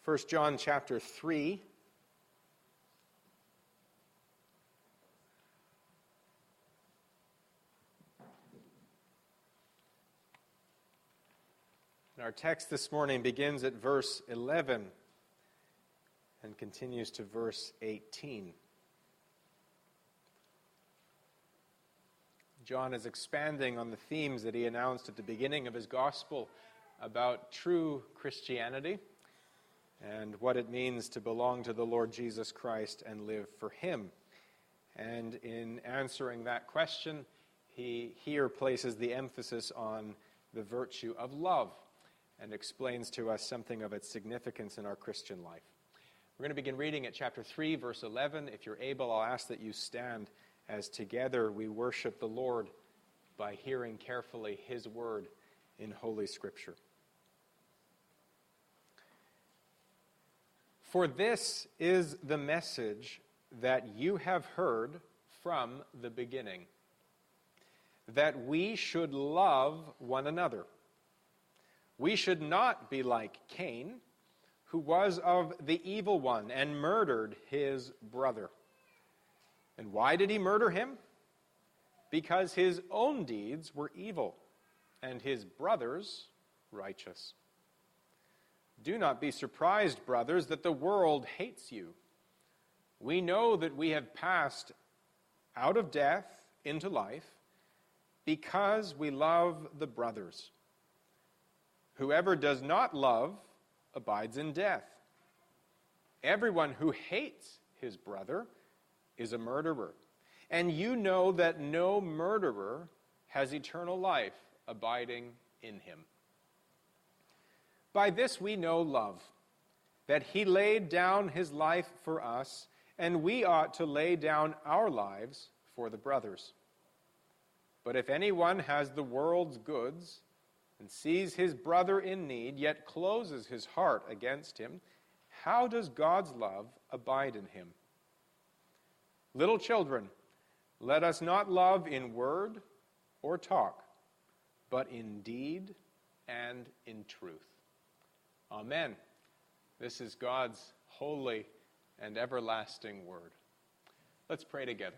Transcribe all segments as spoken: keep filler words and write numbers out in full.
First John chapter three. And our text this morning begins at verse eleven and continues to verse eighteen. John is expanding on the themes that he announced at the beginning of his gospel about true Christianity and what it means to belong to the Lord Jesus Christ and live for him. And in answering that question, he here places the emphasis on the virtue of love and explains to us something of its significance in our Christian life. We're going to begin reading at chapter three, verse eleven. If you're able, I'll ask that you stand as together we worship the Lord by hearing carefully his word in Holy Scripture. For this is the message that you have heard from the beginning, that we should love one another. We should not be like Cain, who was of the evil one and murdered his brother. And why did he murder him? Because his own deeds were evil, and his brother's righteous. Do not be surprised, brothers, that the world hates you. We know that we have passed out of death into life because we love the brothers. Whoever does not love abides in death. Everyone who hates his brother is a murderer. And you know that no murderer has eternal life abiding in him. By this we know love, that he laid down his life for us, and we ought to lay down our lives for the brothers. But if anyone has the world's goods and sees his brother in need, yet closes his heart against him, how does God's love abide in him? Little children, let us not love in word or talk, but in deed and in truth. Amen. This is God's holy and everlasting word. Let's pray together.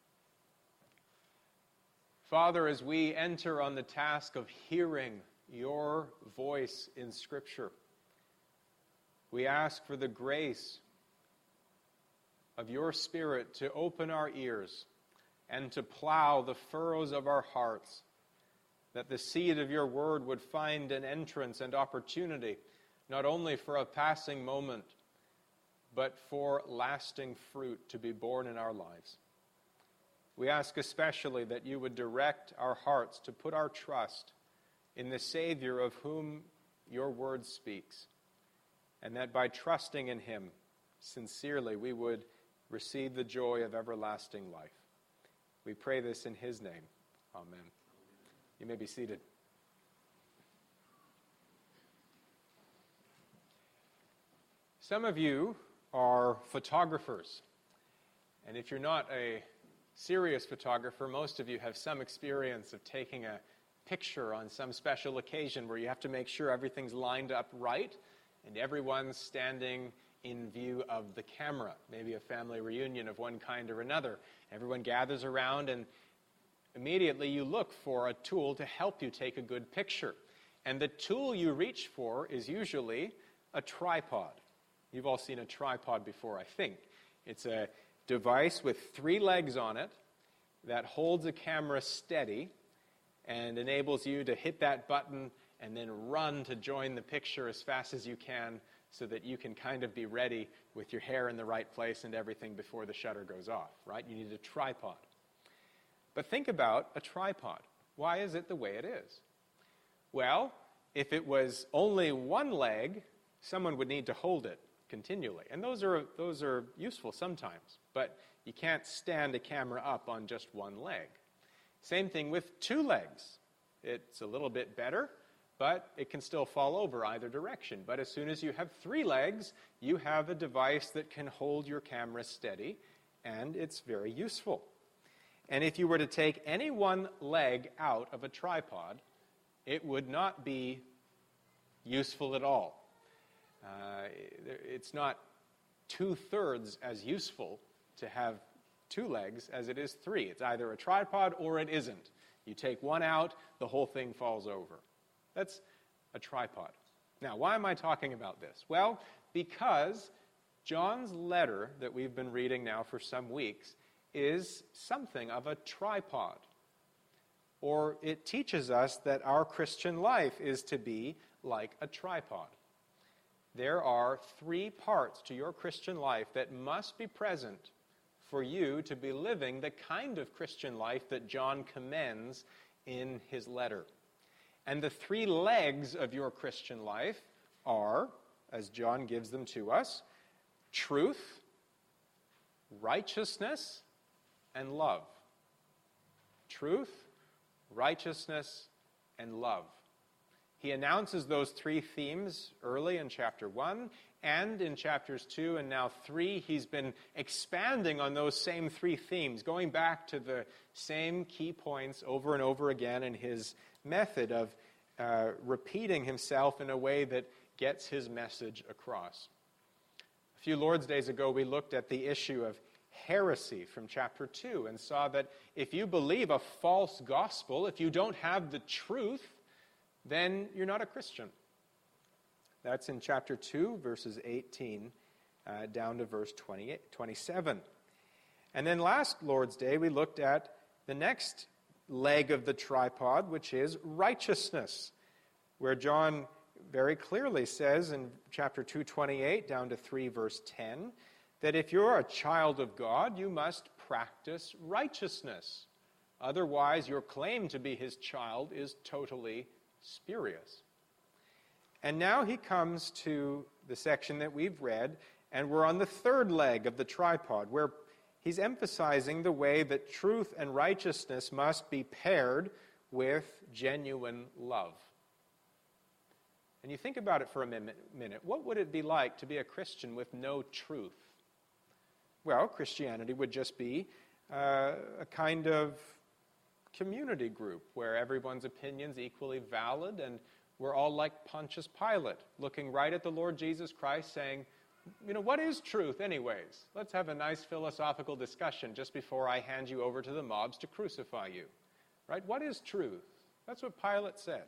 Father, as we enter on the task of hearing your voice in Scripture, we ask for the grace of your Spirit to open our ears and to plow the furrows of our hearts, that the seed of your word would find an entrance and opportunity, not only for a passing moment, but for lasting fruit to be born in our lives. We ask especially that you would direct our hearts to put our trust in the Savior of whom your word speaks, and that by trusting in him sincerely we would receive the joy of everlasting life. We pray this in his name. Amen. You may be seated. Some of you are photographers, and if you're not a serious photographer, most of you have some experience of taking a picture on some special occasion where you have to make sure everything's lined up right and everyone's standing in view of the camera. Maybe a family reunion of one kind or another. Everyone gathers around and immediately you look for a tool to help you take a good picture. And the tool you reach for is usually a tripod. You've all seen a tripod before, I think. It's a device with three legs on it that holds a camera steady and enables you to hit that button and then run to join the picture as fast as you can so that you can kind of be ready with your hair in the right place and everything before the shutter goes off, right? You need a tripod. But think about a tripod. Why is it the way it is? Well, if it was only one leg, someone would need to hold it continually. And those are those are useful sometimes, but you can't stand a camera up on just one leg. Same thing with two legs. It's a little bit better, but it can still fall over either direction. But as soon as you have three legs, you have a device that can hold your camera steady, and it's very useful. And if you were to take any one leg out of a tripod, it would not be useful at all. Uh, it's not two-thirds as useful to have two legs as it is three. It's either a tripod or it isn't. You take one out, the whole thing falls over. That's a tripod. Now, why am I talking about this? Well, because John's letter that we've been reading now for some weeks is something of a tripod. Or it teaches us that our Christian life is to be like a tripod. There are three parts to your Christian life that must be present for you to be living the kind of Christian life that John commends in his letter. And the three legs of your Christian life are, as John gives them to us, truth, righteousness, and love. Truth, righteousness, and love. He announces those three themes early in chapter one, and in chapters two and now three, he's been expanding on those same three themes, going back to the same key points over and over again in his method of uh, repeating himself in a way that gets his message across. A few Lord's Days ago, we looked at the issue of heresy from chapter two and saw that if you believe a false gospel, if you don't have the truth, then you're not a Christian. That's in chapter two, verses eighteen uh, down to verse twenty-eight, twenty-seven. And then last Lord's Day, we looked at the next leg of the tripod, which is righteousness, where John very clearly says in chapter two twenty-eight down to three, verse ten, that if you're a child of God, you must practice righteousness. Otherwise, your claim to be his child is totally spurious. And now he comes to the section that we've read, and we're on the third leg of the tripod, where he's emphasizing the way that truth and righteousness must be paired with genuine love. And you think about it for a minute. What would it be like to be a Christian with no truth? Well, Christianity would just be uh, a kind of community group where everyone's opinion's equally valid, and we're all like Pontius Pilate, looking right at the Lord Jesus Christ saying, you know, what is truth anyways? Let's have a nice philosophical discussion just before I hand you over to the mobs to crucify you. Right? What is truth? That's what Pilate said.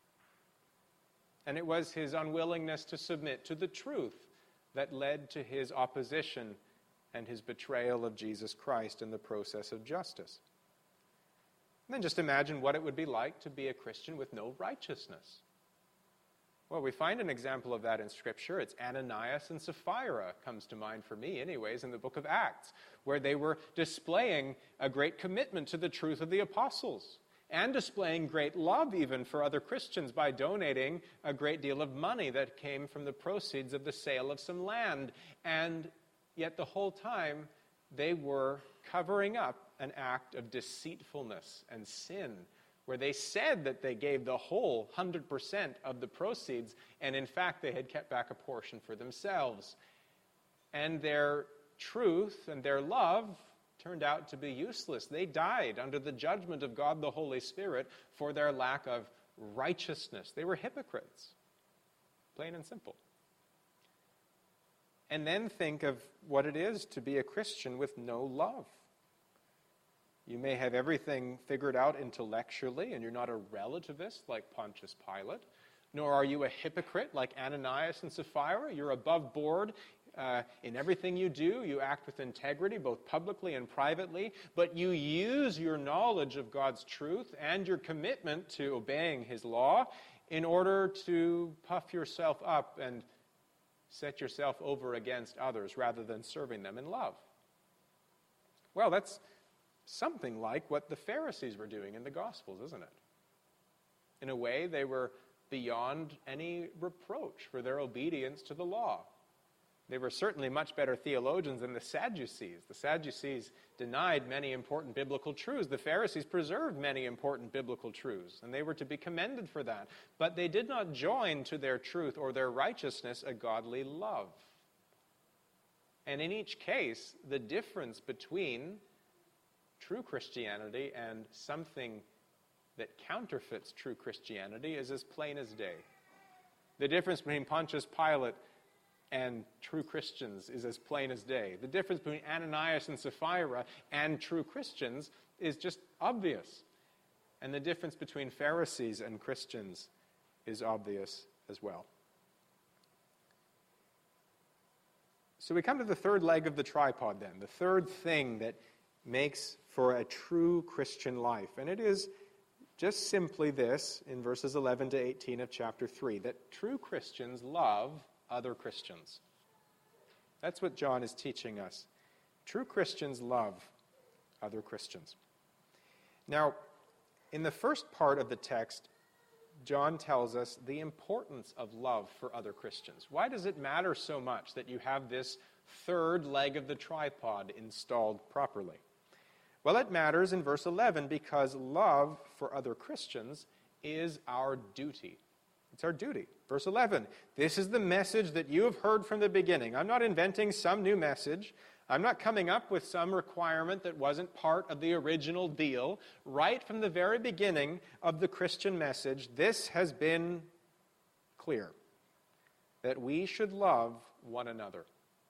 And it was his unwillingness to submit to the truth that led to his opposition and his betrayal of Jesus Christ in the process of justice. And then just imagine what it would be like to be a Christian with no righteousness. Well, we find an example of that in Scripture. It's Ananias and Sapphira comes to mind for me anyways in the book of Acts, where they were displaying a great commitment to the truth of the apostles and displaying great love even for other Christians by donating a great deal of money that came from the proceeds of the sale of some land. And yet the whole time they were covering up an act of deceitfulness and sin, where they said that they gave the whole one hundred percent of the proceeds, and in fact they had kept back a portion for themselves. And their truth and their love turned out to be useless. They died under the judgment of God the Holy Spirit for their lack of righteousness. They were hypocrites, plain and simple. And then think of what it is to be a Christian with no love. You may have everything figured out intellectually, and you're not a relativist like Pontius Pilate, nor are you a hypocrite like Ananias and Sapphira. You're above board uh, in everything you do. You act with integrity, both publicly and privately, but you use your knowledge of God's truth and your commitment to obeying his law in order to puff yourself up and set yourself over against others rather than serving them in love. Well, that's something like what the Pharisees were doing in the Gospels, isn't it? In a way, they were beyond any reproach for their obedience to the law. They were certainly much better theologians than the Sadducees. The Sadducees denied many important biblical truths. The Pharisees preserved many important biblical truths, and they were to be commended for that. But they did not join to their truth or their righteousness a godly love. And in each case, the difference between true Christianity and something that counterfeits true Christianity is as plain as day. The difference between Pontius Pilate and true Christians is as plain as day. The difference between Ananias and Sapphira and true Christians is just obvious. And the difference between Pharisees and Christians is obvious as well. So we come to the third leg of the tripod then, the third thing that makes for a true Christian life. And it is just simply this, in verses eleven to eighteen of chapter three, that true Christians love other Christians. That's what John is teaching us. True Christians love other Christians. Now, in the first part of the text, John tells us the importance of love for other Christians. Why does it matter so much that you have this third leg of the tripod installed properly? Well, it matters in verse eleven because love for other Christians is our duty. It's our duty. Verse eleven, this is the message that you have heard from the beginning. I'm not inventing some new message. I'm not coming up with some requirement that wasn't part of the original deal. Right from the very beginning of the Christian message, this has been clear, that we should love one another.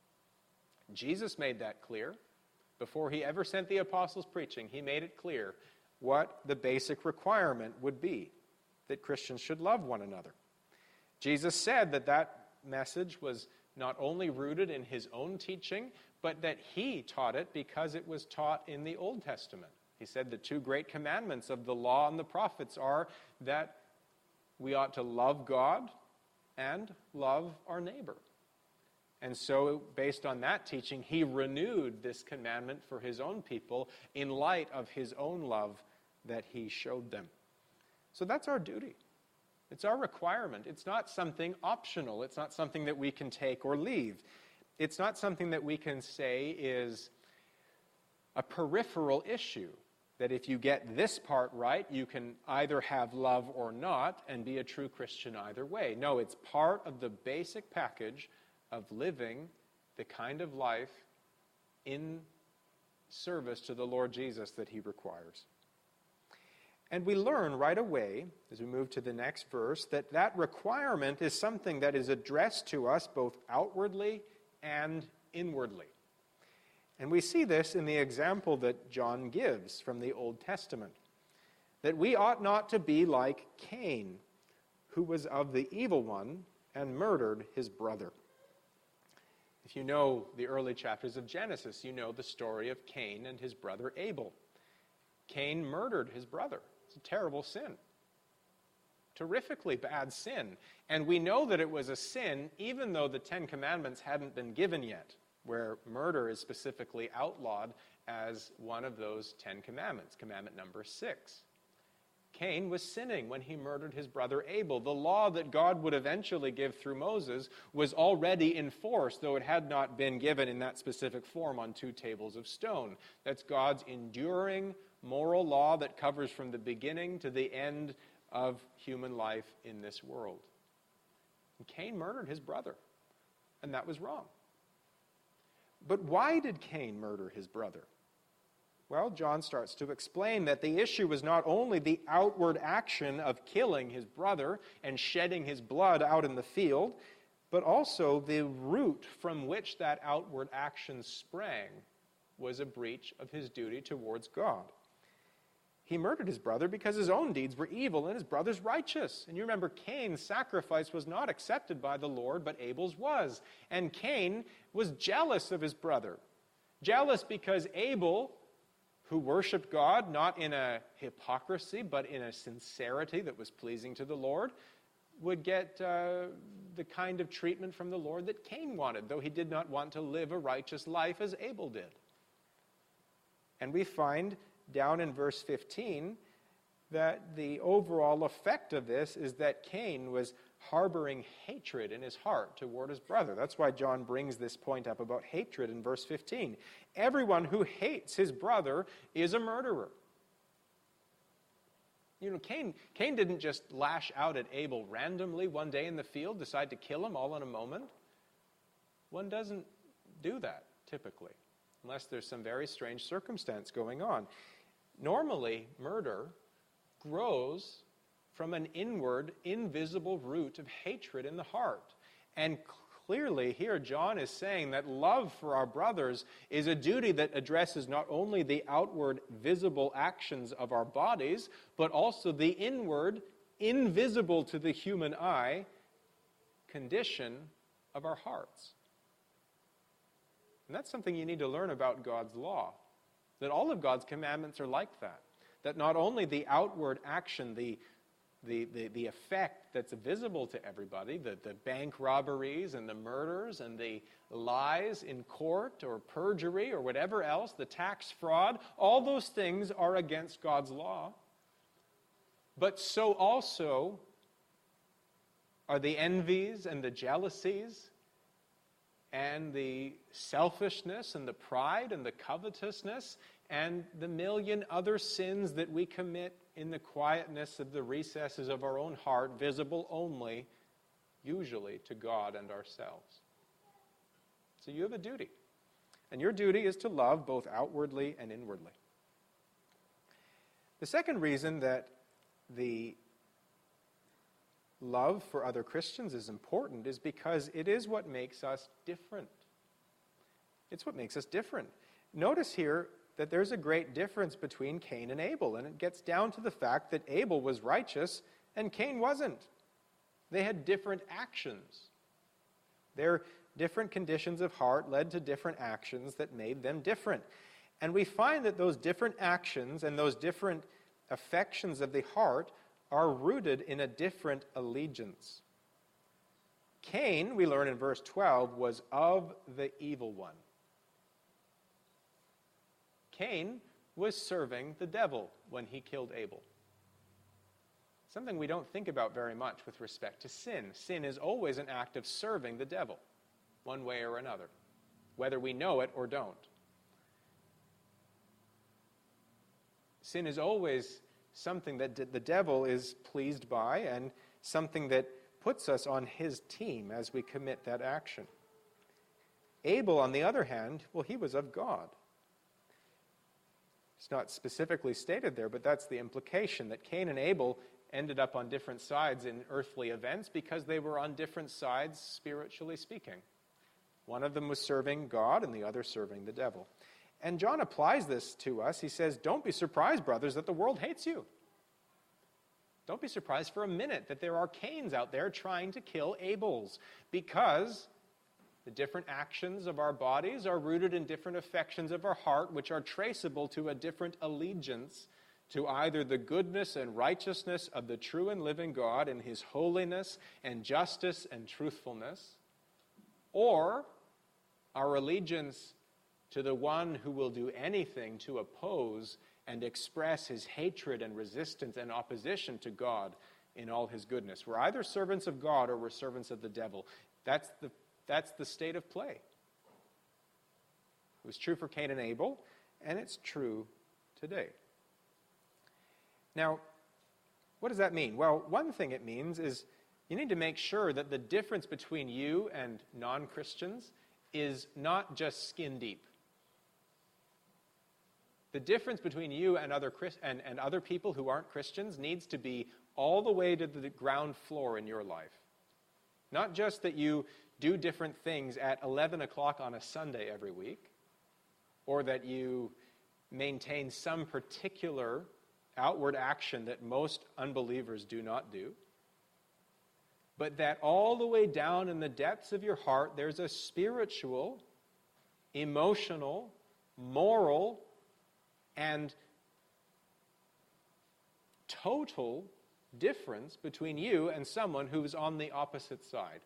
Jesus made that clear. Before he ever sent the apostles preaching, he made it clear what the basic requirement would be, that Christians should love one another. Jesus said that that message was not only rooted in his own teaching, but that he taught it because it was taught in the Old Testament. He said the two great commandments of the law and the prophets are that we ought to love God and love our neighbor. And so, based on that teaching, he renewed this commandment for his own people in light of his own love that he showed them. So that's our duty. It's our requirement. It's not something optional. It's not something that we can take or leave. It's not something that we can say is a peripheral issue, that if you get this part right, you can either have love or not and be a true Christian either way. No, it's part of the basic package of living the kind of life in service to the Lord Jesus that he requires. And we learn right away, as we move to the next verse, that that requirement is something that is addressed to us both outwardly and inwardly. And we see this in the example that John gives from the Old Testament, that we ought not to be like Cain, who was of the evil one and murdered his brother. If you know the early chapters of Genesis, you know the story of Cain and his brother Abel. Cain murdered his brother. It's a terrible sin. Terrifically bad sin. And we know that it was a sin even though the Ten Commandments hadn't been given yet, where murder is specifically outlawed as one of those Ten Commandments, commandment number six. Cain was sinning when he murdered his brother Abel. The law that God would eventually give through Moses was already in force, though it had not been given in that specific form on two tables of stone. That's God's enduring moral law that covers from the beginning to the end of human life in this world. And Cain murdered his brother, and that was wrong. But why did Cain murder his brother? Well, John starts to explain that the issue was not only the outward action of killing his brother and shedding his blood out in the field, but also the root from which that outward action sprang was a breach of his duty towards God. He murdered his brother because his own deeds were evil and his brother's righteous. And you remember Cain's sacrifice was not accepted by the Lord, but Abel's was. And Cain was jealous of his brother. Jealous because Abel, who worshiped God not in a hypocrisy, but in a sincerity that was pleasing to the Lord, would get uh, the kind of treatment from the Lord that Cain wanted, though he did not want to live a righteous life as Abel did. And we find down in verse fifteen that the overall effect of this is that Cain was harboring hatred in his heart toward his brother. That's why John brings this point up about hatred in verse fifteen. Everyone who hates his brother is a murderer. You know, Cain, Cain didn't just lash out at Abel randomly one day in the field, decide to kill him all in a moment. One doesn't do that, typically, unless there's some very strange circumstance going on. Normally, murder grows from an inward, invisible root of hatred in the heart. And clearly here John is saying that love for our brothers is a duty that addresses not only the outward visible actions of our bodies, but also the inward, invisible to the human eye, condition of our hearts. And that's something you need to learn about God's law, that all of God's commandments are like that. That not only the outward action, the The, the, the effect that's visible to everybody, the, the bank robberies and the murders and the lies in court or perjury or whatever else, the tax fraud, all those things are against God's law. But so also are the envies and the jealousies and the selfishness and the pride and the covetousness and the million other sins that we commit in the quietness of the recesses of our own heart, visible only, usually, to God and ourselves. So you have a duty. And your duty is to love both outwardly and inwardly. The second reason that the love for other Christians is important is because it is what makes us different. It's what makes us different. Notice here that there's a great difference between Cain and Abel, and it gets down to the fact that Abel was righteous and Cain wasn't. They had different actions. Their different conditions of heart led to different actions that made them different. And we find that those different actions and those different affections of the heart are rooted in a different allegiance. Cain, we learn in verse twelve, was of the evil one. Cain was serving the devil when he killed Abel. Something we don't think about very much with respect to sin. Sin is always an act of serving the devil, one way or another, whether we know it or don't. Sin is always something that the devil is pleased by and something that puts us on his team as we commit that action. Abel, on the other hand, well, he was of God. It's not specifically stated there, but that's the implication, that Cain and Abel ended up on different sides in earthly events because they were on different sides, spiritually speaking. One of them was serving God and the other serving the devil. And John applies this to us. He says, don't be surprised, brothers, that the world hates you. Don't be surprised for a minute that there are Cains out there trying to kill Abels, because the different actions of our bodies are rooted in different affections of our heart, which are traceable to a different allegiance to either the goodness and righteousness of the true and living God and his holiness and justice and truthfulness, or our allegiance to the one who will do anything to oppose and express his hatred and resistance and opposition to God in all his goodness. We're either servants of God or we're servants of the devil. That's the That's the state of play. It was true for Cain and Abel, and it's true today. Now, what does that mean? Well, one thing it means is you need to make sure that the difference between you and non-Christians is not just skin deep. The difference between you and other Christ- and, and other people who aren't Christians needs to be all the way to the ground floor in your life. Not just that you do different things at eleven o'clock on a Sunday every week, or that you maintain some particular outward action that most unbelievers do not do, but that all the way down in the depths of your heart there's a spiritual, emotional, moral, and total difference between you and someone who's on the opposite side.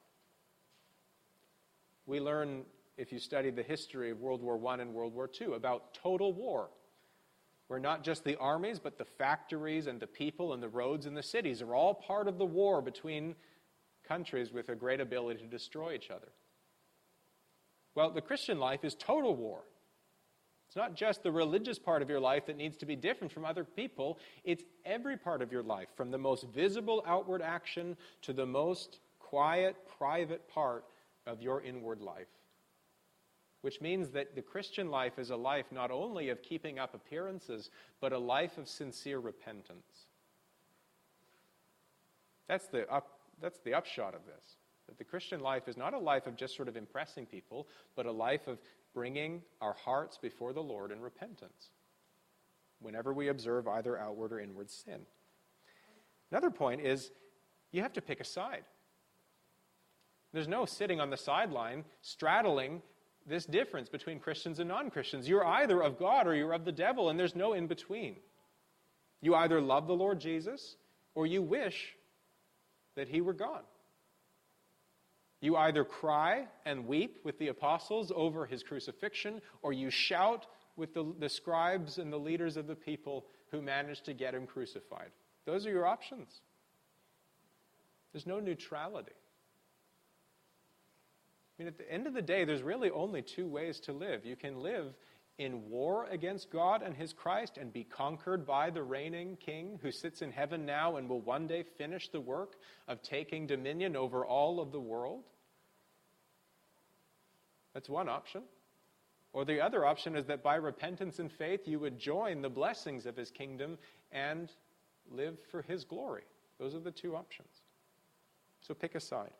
We learn, if you study the history of World War One and World War Two, about total war, where not just the armies, but the factories and the people and the roads and the cities are all part of the war between countries with a great ability to destroy each other. Well, the Christian life is total war. It's not just the religious part of your life that needs to be different from other people. It's every part of your life, from the most visible outward action to the most quiet, private part of your inward life. Which means that the Christian life is a life not only of keeping up appearances, but a life of sincere repentance. That's the up, that's the upshot of this. That the Christian life is not a life of just sort of impressing people, but a life of bringing our hearts before the Lord in repentance whenever we observe either outward or inward sin. Another point is you have to pick a side. There's no sitting on the sideline straddling this difference between Christians and non-Christians. You're either of God or you're of the devil, and there's no in between. You either love the Lord Jesus or you wish that he were gone. You either cry and weep with the apostles over his crucifixion, or you shout with the, the scribes and the leaders of the people who managed to get him crucified. Those are your options. There's no neutrality. I mean, at the end of the day, there's really only two ways to live. You can live in war against God and his Christ and be conquered by the reigning king who sits in heaven now and will one day finish the work of taking dominion over all of the world. That's one option. Or the other option is that by repentance and faith, you would join the blessings of his kingdom and live for his glory. Those are the two options. So pick a side.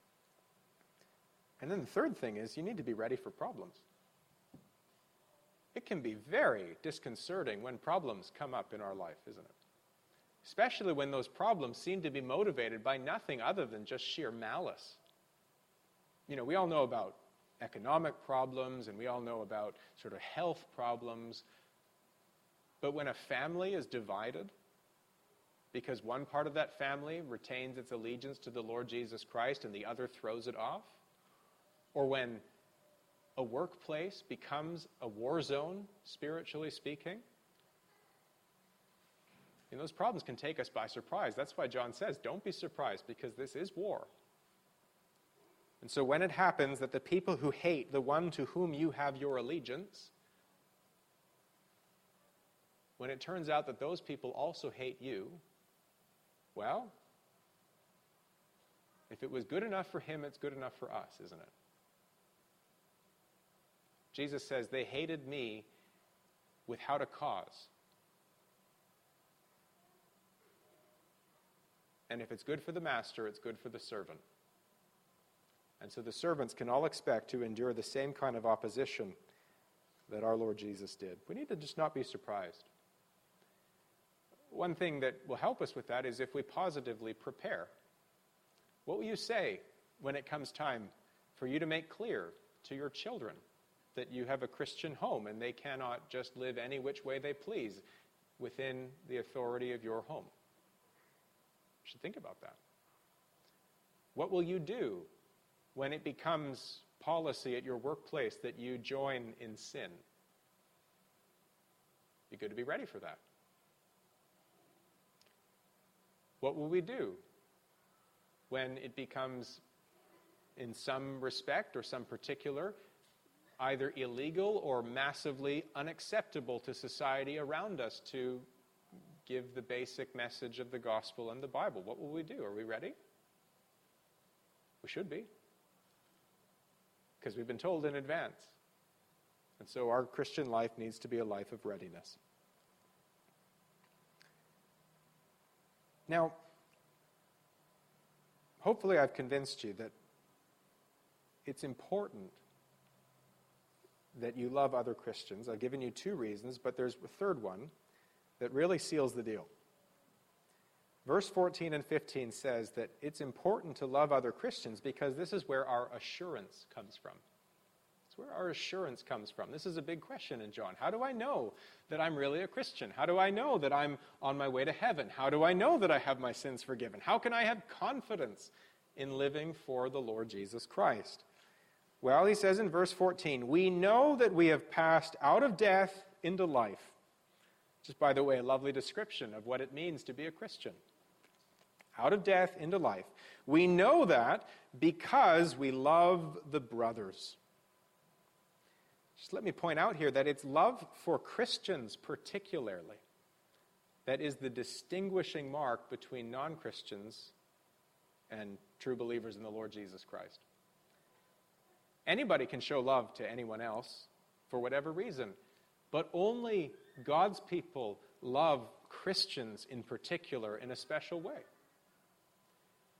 And then the third thing is you need to be ready for problems. It can be very disconcerting when problems come up in our life, isn't it? Especially when those problems seem to be motivated by nothing other than just sheer malice. You know, we all know about economic problems, and we all know about sort of health problems. But when a family is divided because one part of that family retains its allegiance to the Lord Jesus Christ and the other throws it off, or when a workplace becomes a war zone, spiritually speaking, and those problems can take us by surprise. That's why John says, don't be surprised, because this is war. And so when it happens that the people who hate the one to whom you have your allegiance, when it turns out that those people also hate you, well, if it was good enough for him, it's good enough for us, isn't it? Jesus says, they hated me without a cause. And if it's good for the master, it's good for the servant. And so the servants can all expect to endure the same kind of opposition that our Lord Jesus did. We need to just not be surprised. One thing that will help us with that is if we positively prepare. What will you say when it comes time for you to make clear to your children that you have a Christian home and they cannot just live any which way they please within the authority of your home? You should think about that. What will you do when it becomes policy at your workplace that you join in sin? Be good to be ready for that. What will we do when it becomes, in some respect or some particular, either illegal or massively unacceptable to society around us to give the basic message of the gospel and the Bible? What will we do? Are we ready? We should be, because we've been told in advance. And so our Christian life needs to be a life of readiness. Now, hopefully I've convinced you that it's important that you love other Christians. I've given you two reasons, but there's a third one that really seals the deal. Verse fourteen and fifteen says that it's important to love other Christians because this is where our assurance comes from. It's where our assurance comes from. This is a big question in John. How do I know that I'm really a Christian? How do I know that I'm on my way to heaven? How do I know that I have my sins forgiven? How can I have confidence in living for the Lord Jesus Christ? Well, he says in verse fourteen, we know that we have passed out of death into life. Just, by the way, a lovely description of what it means to be a Christian. Out of death into life. We know that because we love the brothers. Just let me point out here that it's love for Christians particularly that is the distinguishing mark between non-Christians and true believers in the Lord Jesus Christ. Anybody can show love to anyone else for whatever reason, but only God's people love Christians in particular in a special way.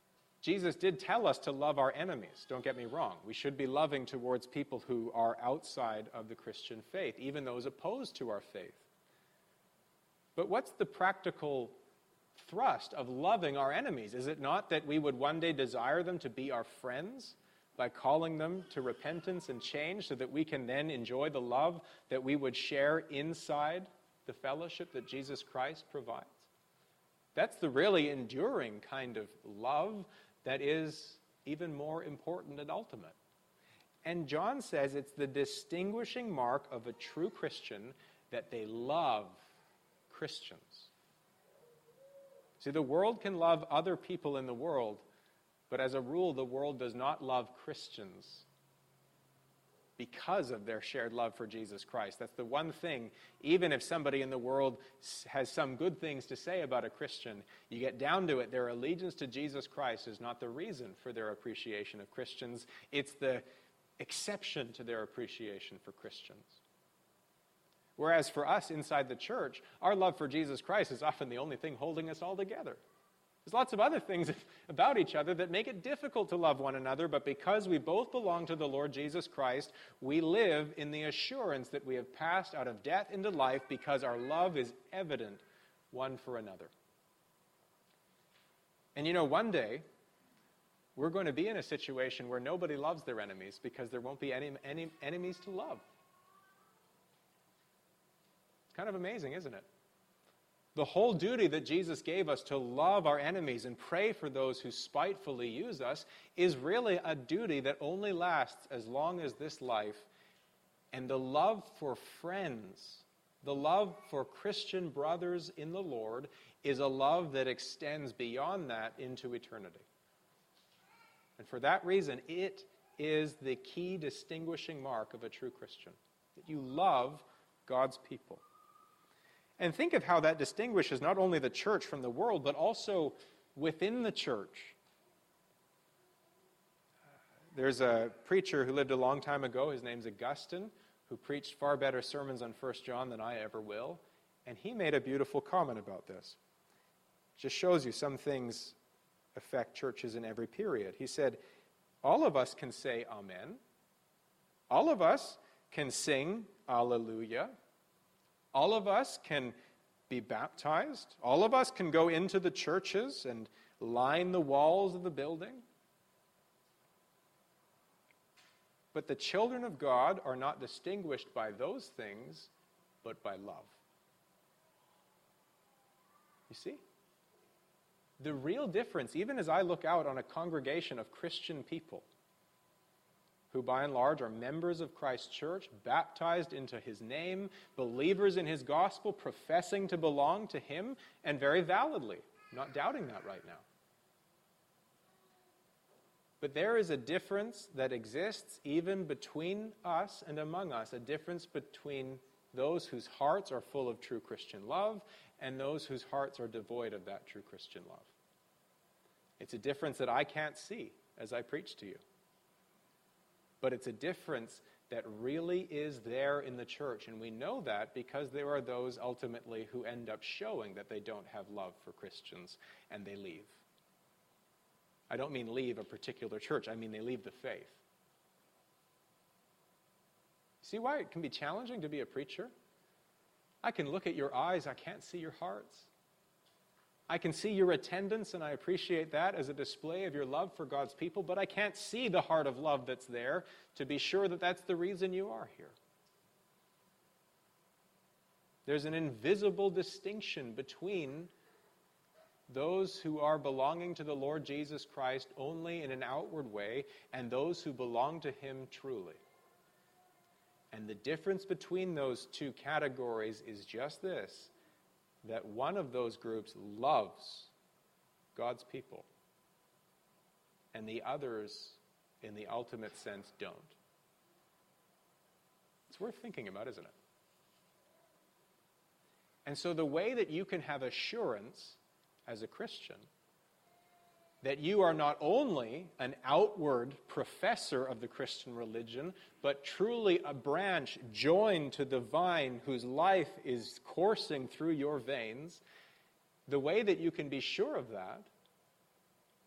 Jesus did tell us to love our enemies. Don't get me wrong. We should be loving towards people who are outside of the Christian faith, even those opposed to our faith. But what's the practical thrust of loving our enemies? Is it not that we would one day desire them to be our friends by calling them to repentance and change so that we can then enjoy the love that we would share inside the fellowship that Jesus Christ provides? That's the really enduring kind of love that is even more important and ultimate. And John says it's the distinguishing mark of a true Christian that they love Christians. See, the world can love other people in the world, but as a rule, the world does not love Christians because of their shared love for Jesus Christ. That's the one thing, even if somebody in the world has some good things to say about a Christian, you get down to it, their allegiance to Jesus Christ is not the reason for their appreciation of Christians. It's the exception to their appreciation for Christians. Whereas for us inside the church, our love for Jesus Christ is often the only thing holding us all together. There's lots of other things about each other that make it difficult to love one another, but because we both belong to the Lord Jesus Christ, we live in the assurance that we have passed out of death into life because our love is evident one for another. And you know, one day, we're going to be in a situation where nobody loves their enemies because there won't be any, any enemies to love. It's kind of amazing, isn't it? The whole duty that Jesus gave us to love our enemies and pray for those who spitefully use us is really a duty that only lasts as long as this life. And the love for friends, the love for Christian brothers in the Lord, is a love that extends beyond that into eternity. And for that reason, it is the key distinguishing mark of a true Christian, that you love God's people. And think of how that distinguishes not only the church from the world, but also within the church. There's a preacher who lived a long time ago, his name's Augustine, who preached far better sermons on First John than I ever will, and he made a beautiful comment about this. It just shows you some things affect churches in every period. He said, all of us can say Amen. All of us can sing Alleluia. All of us can be baptized. All of us can go into the churches and line the walls of the building. But the children of God are not distinguished by those things, but by love. You see? The real difference, even as I look out on a congregation of Christian people, who by and large are members of Christ's church, baptized into his name, believers in his gospel, professing to belong to him, and very validly, not doubting that right now. But there is a difference that exists even between us and among us, a difference between those whose hearts are full of true Christian love and those whose hearts are devoid of that true Christian love. It's a difference that I can't see as I preach to you. But it's a difference that really is there in the church. And we know that because there are those ultimately who end up showing that they don't have love for Christians and they leave. I don't mean leave a particular church. I mean they leave the faith. See why it can be challenging to be a preacher? I can look at your eyes. I can't see your hearts. I can see your attendance, and I appreciate that as a display of your love for God's people, but I can't see the heart of love that's there to be sure that that's the reason you are here. There's an invisible distinction between those who are belonging to the Lord Jesus Christ only in an outward way and those who belong to him truly. And the difference between those two categories is just this, that one of those groups loves God's people, and the others, in the ultimate sense, don't. It's worth thinking about, isn't it? And so the way that you can have assurance as a Christian that you are not only an outward professor of the Christian religion, but truly a branch joined to the vine whose life is coursing through your veins, the way that you can be sure of that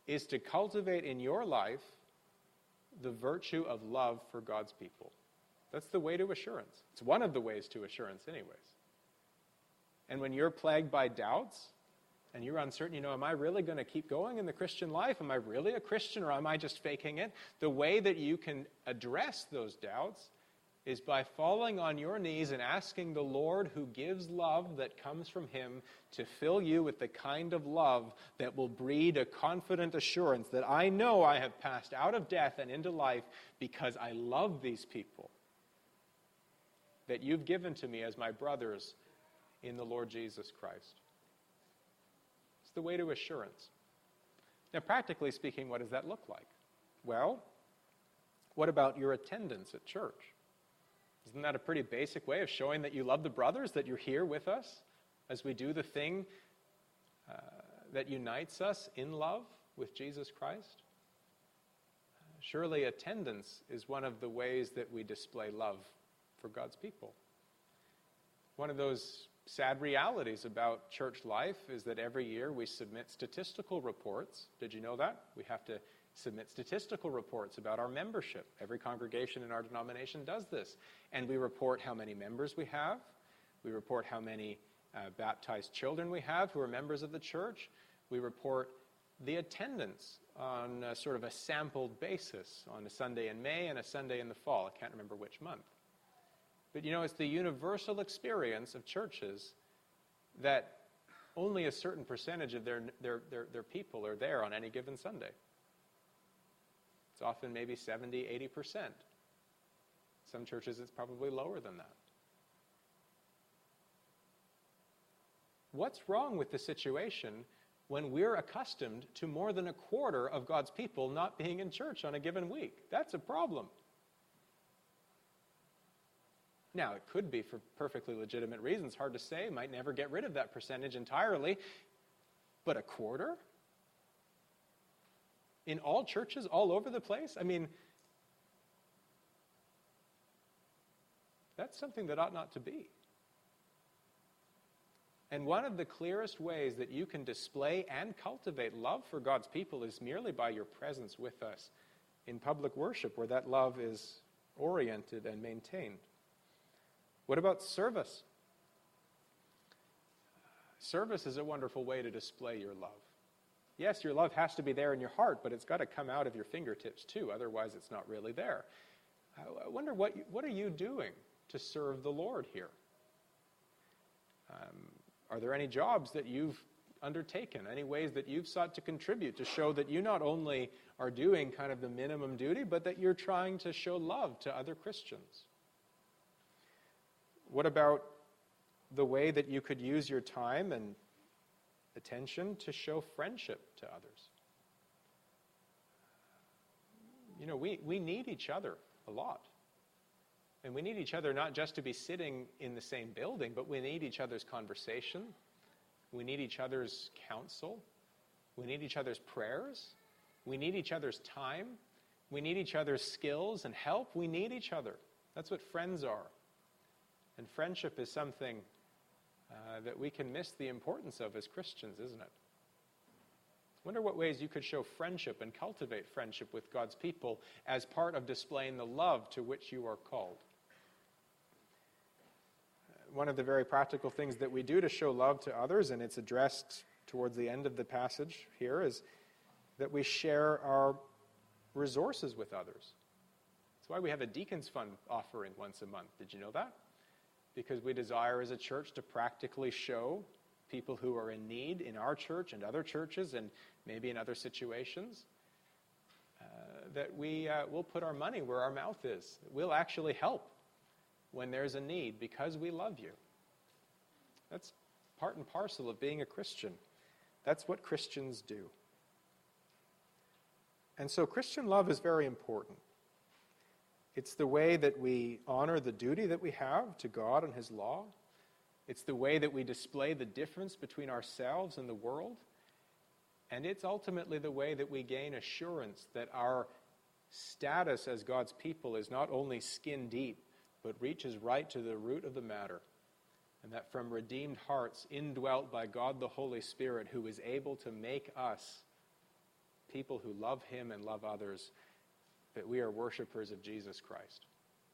is to cultivate in your life the virtue of love for God's people. That's the way to assurance. It's one of the ways to assurance anyways. And when you're plagued by doubts and you're uncertain, you know, am I really going to keep going in the Christian life? Am I really a Christian, or am I just faking it? The way that you can address those doubts is by falling on your knees and asking the Lord, who gives love that comes from him, to fill you with the kind of love that will breed a confident assurance that I know I have passed out of death and into life because I love these people that you've given to me as my brothers in the Lord Jesus Christ. It's the way to assurance. Now, practically speaking, what does that look like? Well, what about your attendance at church? Isn't that a pretty basic way of showing that you love the brothers, that you're here with us as we do the thing uh, that unites us in love with Jesus Christ? Uh, surely attendance is one of the ways that we display love for God's people. One of those sad realities about church life is that every year we submit statistical reports. Did you know that? We have to submit statistical reports about our membership. Every congregation in our denomination does this. And we report how many members we have. We report how many uh, baptized children we have who are members of the church. We report the attendance on a, sort of a sampled basis on a Sunday in May and a Sunday in the fall. I can't remember which month. But you know, it's the universal experience of churches that only a certain percentage of their, their, their, their people are there on any given Sunday. It's often maybe seventy, eighty percent. Some churches it's probably lower than that. What's wrong with the situation when we're accustomed to more than a quarter of God's people not being in church on a given week? That's a problem. Now, it could be for perfectly legitimate reasons. Hard to say. Might never get rid of that percentage entirely. But a quarter? In all churches, all over the place? I mean, that's something that ought not to be. And one of the clearest ways that you can display and cultivate love for God's people is merely by your presence with us in public worship, where that love is oriented and maintained. What about service? Service is a wonderful way to display your love. Yes, your love has to be there in your heart, but it's got to come out of your fingertips too. Otherwise, it's not really there. I wonder, what, what are you doing to serve the Lord here? Um, are there any jobs that you've undertaken, any ways that you've sought to contribute to show that you not only are doing kind of the minimum duty, but that you're trying to show love to other Christians? What about the way that you could use your time and attention to show friendship to others? You know, we, we need each other a lot. And we need each other not just to be sitting in the same building, but we need each other's conversation. We need each other's counsel. We need each other's prayers. We need each other's time. We need each other's skills and help. We need each other. That's what friends are. And friendship is something Uh, that we can miss the importance of as Christians, isn't it? I wonder what ways you could show friendship and cultivate friendship with God's people as part of displaying the love to which you are called. Uh, one of the very practical things that we do to show love to others, and it's addressed towards the end of the passage here, is that we share our resources with others. That's why we have a Deacons Fund offering once a month. Did you know that? Because we desire as a church to practically show people who are in need in our church and other churches and maybe in other situations uh, that we uh, will put our money where our mouth is. We'll actually help when there's a need because we love you. That's part and parcel of being a Christian. That's what Christians do. And so Christian love is very important. It's the way that we honor the duty that we have to God and His law. It's the way that we display the difference between ourselves and the world. And it's ultimately the way that we gain assurance that our status as God's people is not only skin deep, but reaches right to the root of the matter. And that from redeemed hearts, indwelt by God the Holy Spirit, who is able to make us people who love him and love others, that we are worshipers of Jesus Christ.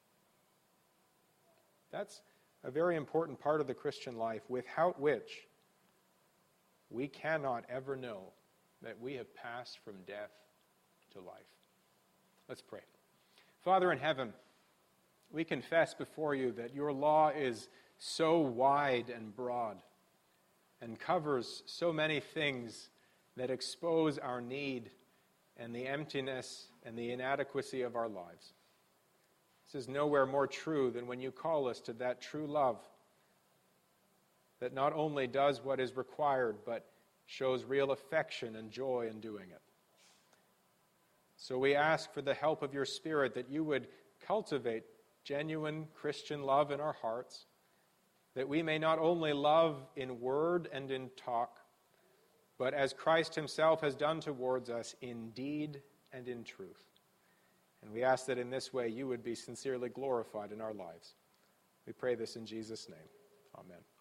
That's a very important part of the Christian life, without which we cannot ever know that we have passed from death to life. Let's pray. Father in heaven, we confess before you that your law is so wide and broad and covers so many things that expose our need and the emptiness and the inadequacy of our lives. This is nowhere more true than when you call us to that true love that not only does what is required, but shows real affection and joy in doing it. So we ask for the help of your Spirit that you would cultivate genuine Christian love in our hearts, that we may not only love in word and in talk, but as Christ himself has done towards us in deed and in truth. And we ask that in this way you would be sincerely glorified in our lives. We pray this in Jesus' name. Amen.